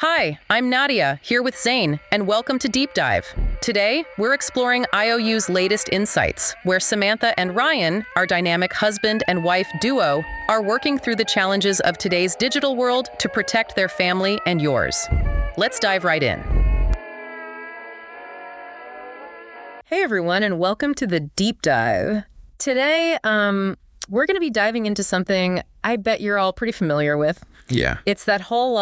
Hi, I'm Nadia, here with Zane, and welcome to Deep Dive. Today, we're exploring IOU's latest insights, where Samantha and Ryan, our dynamic husband and wife duo, are working through the challenges of today's digital world to protect their family and yours. Let's dive right in. Hey everyone, and welcome to the Deep Dive. Today, we're going to be diving into something I bet you're all pretty familiar with. Yeah. It's that whole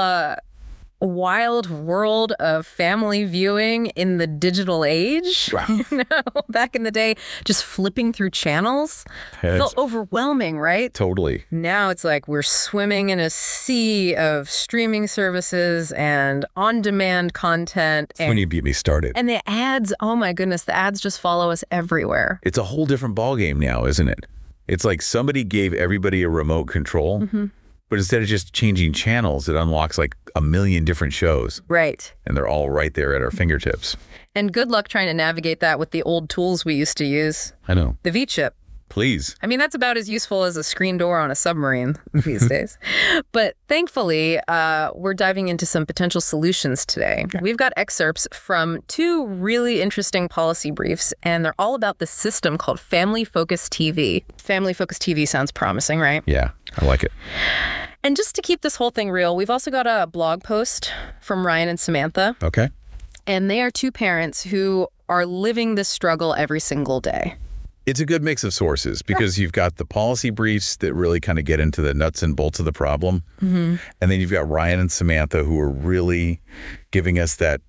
wild world of family viewing in the digital age. Wow. Back in the day, just flipping through channels felt overwhelming, right? Totally. Now it's like we're swimming in a sea of streaming services and on-demand content. When you beat me started. And the ads, oh my goodness, the ads just follow us everywhere. It's a whole different ballgame now, isn't it? It's like somebody gave everybody a remote control. Mm-hmm. But instead of just changing channels, it unlocks like a million different shows. Right. And they're all right there at our fingertips. And good luck trying to navigate that with the old tools we used to use. I know. The V-chip. Please. I mean, that's about as useful as a screen door on a submarine these days. But thankfully, we're diving into some potential solutions today. Okay. We've got excerpts from two really interesting policy briefs, and they're all about this system called Family Focus TV. Family Focus TV sounds promising, right? Yeah, I like it. And just to keep this whole thing real, we've also got a blog post from Ryan and Samantha. Okay. And they are two parents who are living this struggle every single day. It's a good mix of sources because you've got the policy briefs that really kind of get into the nuts and bolts of the problem. Mm-hmm. And then you've got Ryan and Samantha who are really giving us that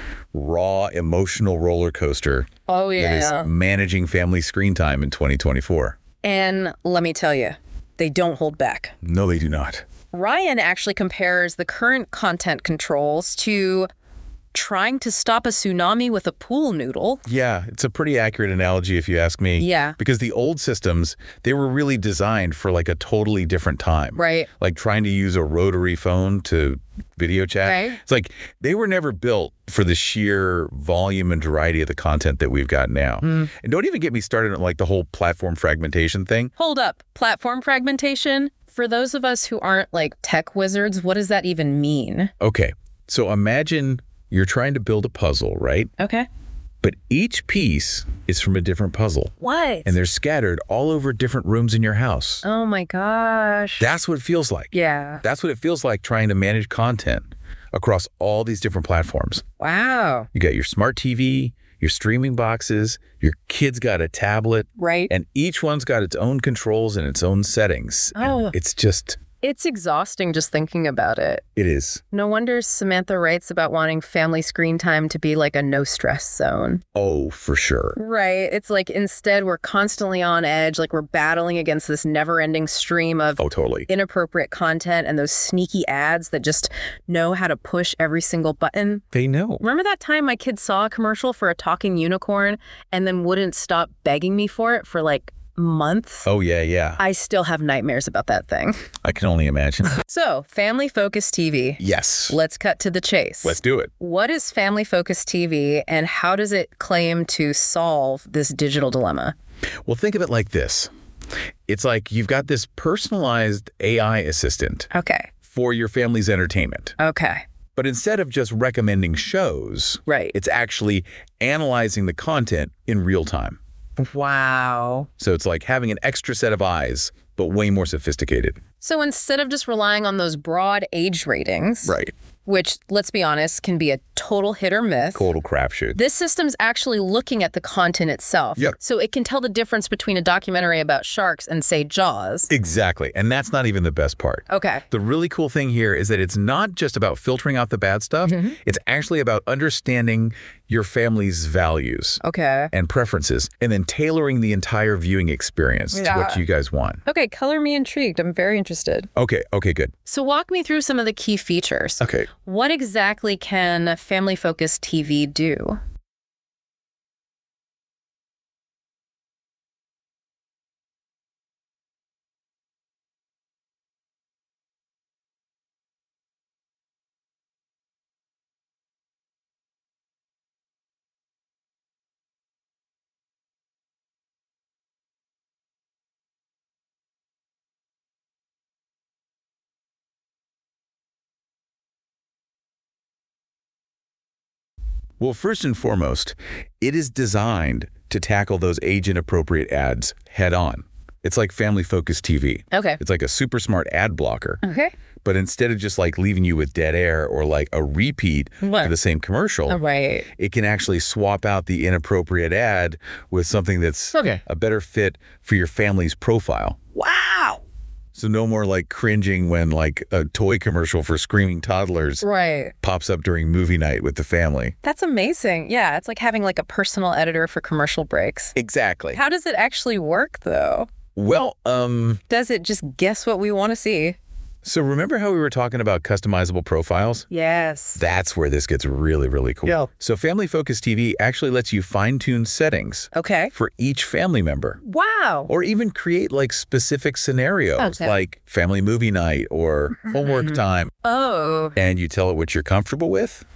raw emotional roller coaster. Oh, yeah. That is managing family screen time in 2024. And let me tell you, they don't hold back. No, they do not. Ryan actually compares the current content controls to trying to stop a tsunami with a pool noodle. Yeah, it's a pretty accurate analogy if you ask me. Yeah. Because the old systems, they were really designed for like a totally different time. Right. Like trying to use a rotary phone to video chat. Right. It's like they were never built for the sheer volume and variety of the content that we've got now. And don't even get me started on like the whole platform fragmentation thing. Hold up. Platform fragmentation? For those of us who aren't like tech wizards, what does that even mean? Okay. So imagine you're trying to build a puzzle, right? Okay. But each piece is from a different puzzle. What? And they're scattered all over different rooms in your house. Oh my gosh. That's what it feels like. Yeah. That's what it feels like trying to manage content across all these different platforms. Wow. You got your smart TV, your streaming boxes, your kid's got a tablet. Right. And each one's got its own controls and its own settings. Oh. It's exhausting just thinking about it. It is. No wonder Samantha writes about wanting family screen time to be like a no-stress zone. Oh, for sure. Right. It's like instead we're constantly on edge, like we're battling against this never-ending stream of totally inappropriate content and those sneaky ads that just know how to push every single button. They know. Remember that time my kid saw a commercial for a talking unicorn and then wouldn't stop begging me for it for like months? Oh, yeah. I still have nightmares about that thing. I can only imagine. So, Family Focus TV. Yes. Let's cut to the chase. Let's do it. What is Family Focus TV and how does it claim to solve this digital dilemma? Well, think of it like this. It's like you've got this personalized AI assistant. Okay. For your family's entertainment. Okay. But instead of just recommending shows, right, it's actually analyzing the content in real time. Wow. So it's like having an extra set of eyes, but way more sophisticated. So instead of just relying on those broad age ratings, right, which, let's be honest, can be a total hit or miss. Total crapshoot. This system's actually looking at the content itself. Yep. So it can tell the difference between a documentary about sharks and, say, Jaws. Exactly. And that's not even the best part. Okay. The really cool thing here is that it's not just about filtering out the bad stuff. Mm-hmm. It's actually about understanding your family's values and preferences, and then tailoring the entire viewing experience to what you guys want. Okay, color me intrigued. I'm very interested. Okay, good. So walk me through some of the key features. Okay. What exactly can Family Focus TV do? Well, first and foremost, it is designed to tackle those age-inappropriate ads head on. It's like family-focused TV. Okay. It's like a super smart ad blocker. Okay. But instead of just like leaving you with dead air or like a repeat Right. of the same commercial, Right. it can actually swap out the inappropriate ad with something that's Okay. a better fit for your family's profile. Wow. So no more like cringing when like a toy commercial for screaming toddlers Right. pops up during movie night with the family. That's amazing. Yeah, it's like having like a personal editor for commercial breaks. Exactly. How does it actually work, though? Well, Does it just guess what we want to see? so remember how we were talking about customizable profiles? Yes. That's where this gets really, really cool. Yeah. So Family Focus TV actually lets you fine-tune settings Okay. for each family member. Wow. Or even create like specific scenarios Okay. like family movie night or homework time. Oh. And you tell it what you're comfortable with,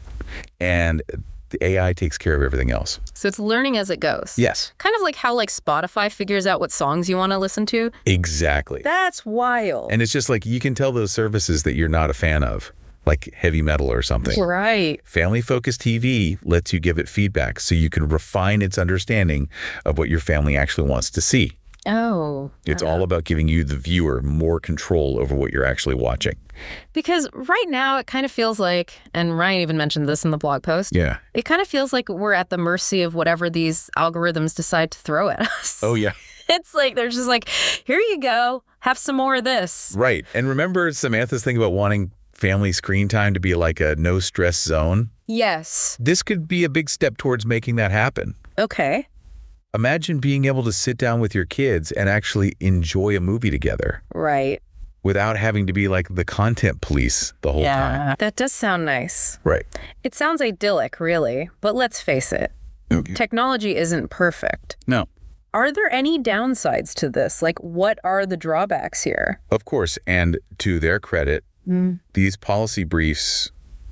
and the AI takes care of everything else. So it's learning as it goes. Yes, Kind of like how like Spotify figures out what songs you want to listen to. exactly. That's wild. And it's just like you can tell those services that you're not a fan of, like heavy metal or something. Right. Family Focus TV lets you give it feedback so you can refine its understanding of what your family actually wants to see. Oh. It's all about giving you, the viewer, more control over what you're actually watching. Because right now it kind of feels like, and Ryan even mentioned this in the blog post, Yeah. it kind of feels like we're at the mercy of whatever these algorithms decide to throw at us. Oh, yeah. It's like they're just like, here you go, have some more of this. Right. And remember Samantha's thing about wanting family screen time to be like a no-stress zone? Yes. This could be a big step towards making that happen. Okay. Imagine being able to sit down with your kids and actually enjoy a movie together Right. without having to be like the content police the whole time. That does sound nice. Right. It sounds idyllic, really, but let's face it, technology isn't perfect. No. Are there any downsides to this? Like, what are the drawbacks here? Of course. And to their credit, these policy briefs,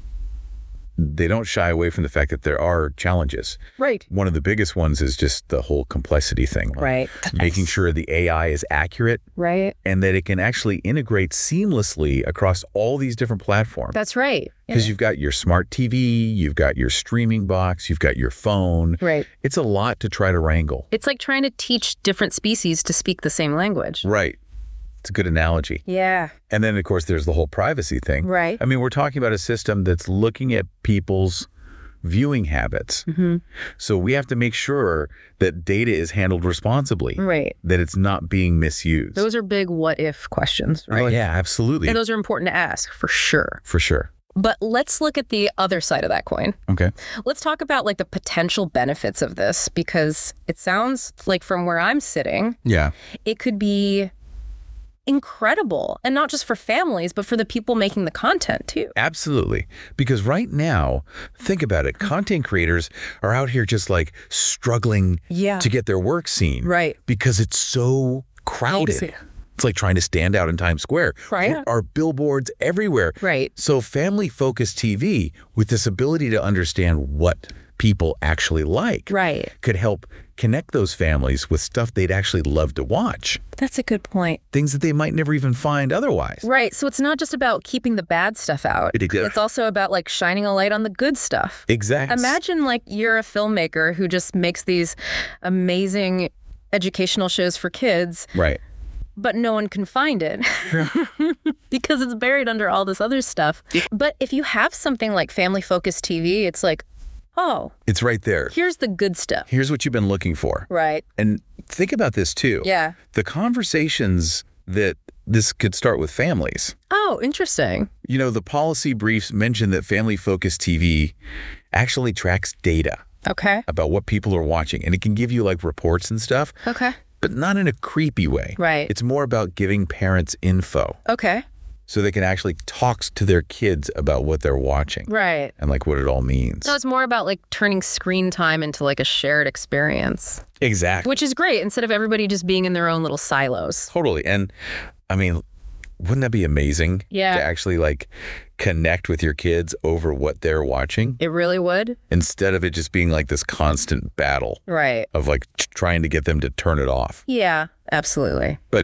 they don't shy away from the fact that there are challenges. Right. One of the biggest ones is just the whole complexity thing. like Right. Making sure the AI is accurate Right. and that it can actually integrate seamlessly across all these different platforms. That's right. Because you've got your smart TV, you've got your streaming box, you've got your phone. Right. It's a lot to try to wrangle. It's like trying to teach different species to speak the same language. Right. It's a good analogy. Yeah. And then, of course, there's the whole privacy thing. Right. I mean, we're talking about a system that's looking at people's viewing habits. So we have to make sure that data is handled responsibly, Right. that it's not being misused. Those are big what if questions, right? Oh, yeah, absolutely. And those are important to ask, for sure. For sure. But let's look at the other side of that coin. Okay. Let's talk about like the potential benefits of this, because it sounds like from where I'm sitting, Yeah. it could be incredible. And not just for families, but for the people making the content too. Absolutely. Because right now, think about it. Content creators are out here just like struggling Yeah. to get their work seen. Right. Because it's so crowded. It's like trying to stand out in Times Square. Right. There are billboards everywhere. Right. So family-focused TV, with this ability to understand what people actually like, Right. could help connect those families with stuff they'd actually love to watch. That's a good point. Things that they might never even find otherwise. Right. So it's not just about keeping the bad stuff out. It's also about like shining a light on the good stuff. Exactly. Imagine like you're a filmmaker who just makes these amazing educational shows for kids, Right. but no one can find it because it's buried under all this other stuff. But if you have something like Family Focused TV, it's like, oh, It's right there. here's the good stuff. Here's what you've been looking for. Right. And think about this too. Yeah. The conversations that this could start with families. Oh, interesting. You know, the policy briefs mention that family-focused TV actually tracks data Okay. about what people are watching, and it can give you like reports and stuff, Okay. but not in a creepy way. Right. It's more about giving parents info Okay. so they can actually talk to their kids about what they're watching Right. and like what it all means. So it's more about like turning screen time into like a shared experience, Exactly. which is great instead of everybody just being in their own little silos. Totally. And I mean, wouldn't that be amazing? Yeah. To actually like connect with your kids over what they're watching It really would. instead of it just being like this constant battle Right. of like trying to get them to turn it off. Yeah, absolutely. But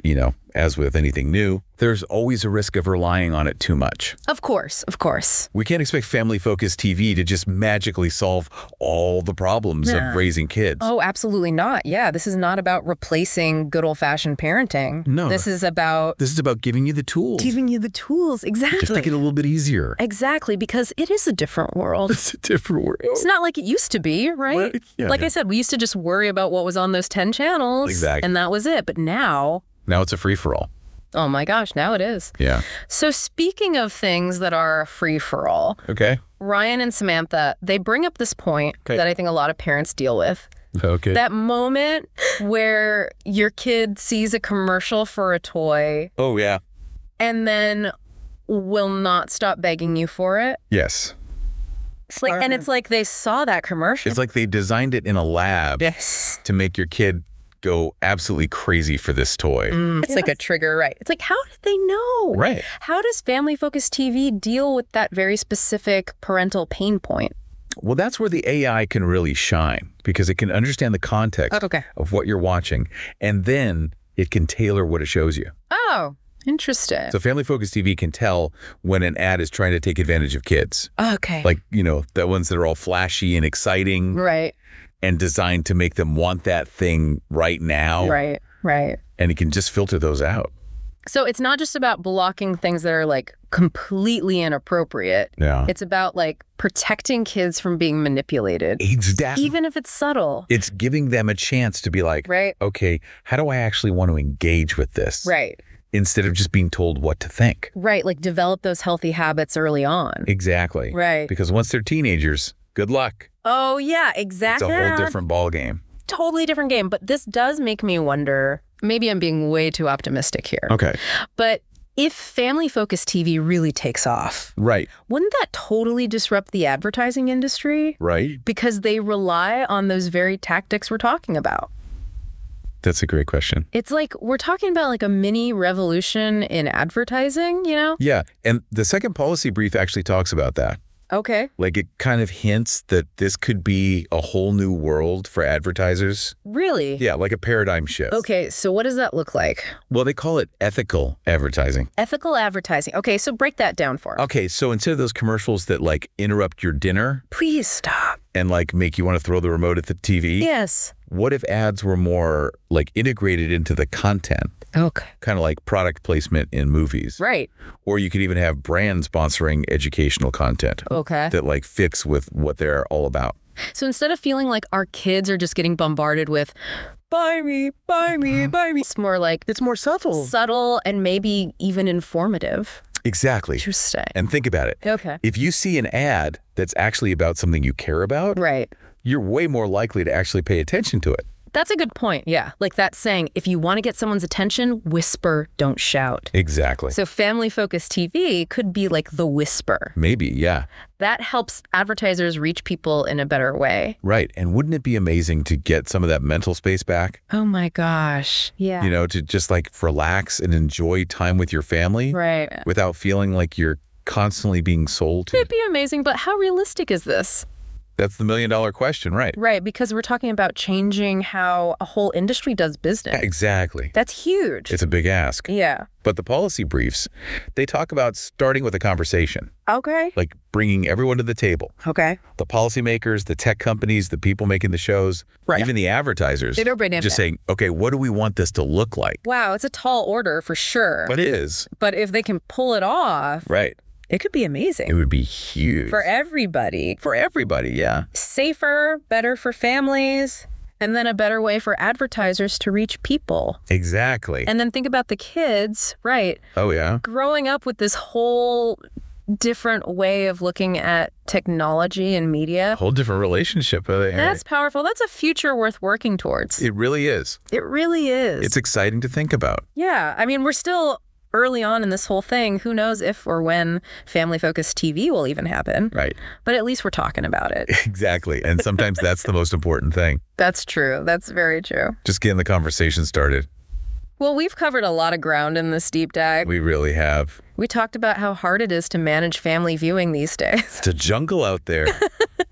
as with anything new, there's always a risk of relying on it too much. Of course, of course. We can't expect family-focused TV to just magically solve all the problems of raising kids. Oh, absolutely not. Yeah, this is not about replacing good old-fashioned parenting. No. This is about giving you the tools. giving you the tools. Exactly. Just make it a little bit easier. Exactly, because it is a different world. It's a different world. It's not like it used to be, right? Yeah, I said, we used to just worry about what was on those 10 channels. Exactly. And that was it. But now it's a free-for-all. oh my gosh, now it is. Yeah. So speaking of things that are free-for-all, Okay. Ryan and Samantha, they bring up this point Okay. that I think a lot of parents deal with. Okay. That moment where your kid sees a commercial for a toy Oh, yeah. and then will not stop begging you for it. Yes. It's like, and it's like they saw that commercial. It's like they designed it in a lab Yes. to make your kid go absolutely crazy for this toy. It's like a trigger, right? It's like, how did they know? Right. How does family-focused TV deal with that very specific parental pain point? Well, that's where the AI can really shine because it can understand the context Okay. of what you're watching, and then it can tailor what it shows you. Oh, interesting. So family-focused TV can tell when an ad is trying to take advantage of kids. Okay. Like, the ones that are all flashy and exciting Right, and designed to make them want that thing right now. right. And it can just filter those out. So it's not just about blocking things that are like completely inappropriate. Yeah. It's about like protecting kids from being manipulated, Exactly. even if it's subtle. It's giving them a chance to be like, Right. okay, how do I actually want to engage with this? Right. Instead of just being told what to think. Right. Like develop those healthy habits early on. Exactly. Right. Because once they're teenagers, good luck. Oh, yeah, It's exactly. a whole different ball game. Totally different game. But this does make me wonder, maybe I'm being way too optimistic here. Okay. But if family-focused TV really takes off, Right. wouldn't that totally disrupt the advertising industry? Right. Because they rely on those very tactics we're talking about. That's a great question. It's like we're talking about like a mini revolution in advertising, Yeah. And the second policy brief actually talks about that. Okay. Like it kind of hints that this could be a whole new world for advertisers. Really? Yeah, like a paradigm shift. Okay, so what does that look like? Well, they call it ethical advertising. Ethical advertising. Okay, so break that down for us. Okay, so instead of those commercials that like interrupt your dinner Please stop. and like make you want to throw the remote at the TV, Yes. what if ads were more like integrated into the content? Okay. Kind of like product placement in movies. Right. Or you could even have brands sponsoring educational content Okay. that like fits with what they're all about. So instead of feeling like our kids are just getting bombarded with, buy me, buy me, buy me, it's more like It's more subtle and maybe even informative. Exactly. Interesting. And think about it. Okay. If you see an ad that's actually about something you care about, Right. you're way more likely to actually pay attention to it. That's a good point. Yeah. Like that saying, if you want to get someone's attention, whisper, don't shout. Exactly. So family-focused TV could be like the whisper. Maybe, yeah. That helps advertisers reach people in a better way. Right. And wouldn't it be amazing to get some of that mental space back? Oh my gosh. Yeah. To just like relax and enjoy time with your family Right. without feeling like you're constantly being sold to. It'd be amazing, but how realistic is this? That's the million-dollar question, right? Right, because we're talking about changing how a whole industry does business. Exactly. That's huge. It's a big ask. Yeah. But the policy briefs, they talk about starting with a conversation, Okay. like bringing everyone to the table. Okay. The policymakers, the tech companies, the people making the shows, Right. even the advertisers. They don't bring it just back. saying, okay, what do we want this to look like? Wow, it's a tall order for sure. But it is. But if they can pull it off, Right. it could be It amazing would be huge. for everybody. For everybody, yeah. Safer, better for families, and then a better way for advertisers to reach people. Exactly. And then think about the kids, right? Oh, yeah. Growing up with this whole different way of looking at technology and media. Whole different relationship. That's powerful. That's a future worth working towards. It really is. It really is. It's exciting to think about. Yeah. I mean, we're still early on in this whole thing. Who knows if or when family-focused TV will even happen. Right. But at least we're talking about it. Exactly. And sometimes that's the most important thing. That's true. That's very true. Just getting the conversation started. Well, we've covered a lot of ground in this deep dive. We really have. We talked about how hard it is to manage family viewing these days. It's a jungle out there.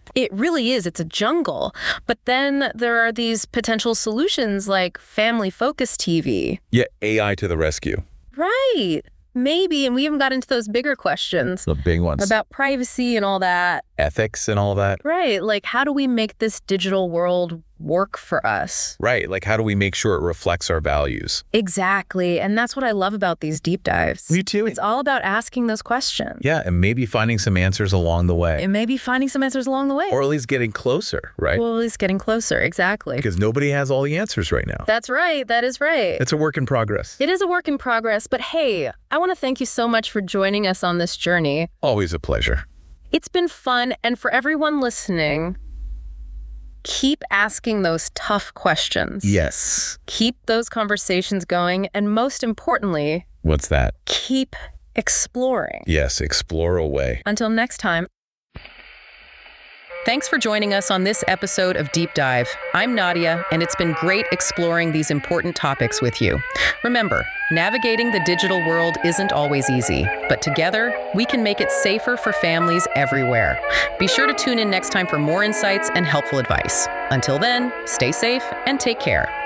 It really is. It's a jungle. But then there are these potential solutions like family-focused TV. Yeah, AI to the rescue. Right. Maybe. And we haven't got into those bigger questions. The big ones. About privacy and all that. Ethics and all that. Right. Like, how do we make this digital world work for us? Right. Like, how do we make sure it reflects our values? Exactly. And that's what I love about these deep dives. Me too. It's all about asking those questions. Yeah, and maybe finding some answers along the way. And maybe finding some answers along the way. Or at least getting closer, right? Well, at least getting closer. Exactly. Because nobody has all the answers right now. That's right. That is right. It's a work in progress. It is a work in progress. But hey, I want to thank you so much for joining us on this journey. Always a pleasure. It's been fun. And for everyone listening, keep asking those tough questions. Yes. Keep those conversations going. And most importantly, What's that? keep exploring. Yes, explore away. Until next time. Thanks for joining us on this episode of Deep Dive. I'm Nadia, and it's been great exploring these important topics with you. Remember, navigating the digital world isn't always easy, but together, we can make it safer for families everywhere. Be sure to tune in next time for more insights and helpful advice. Until then, stay safe and take care.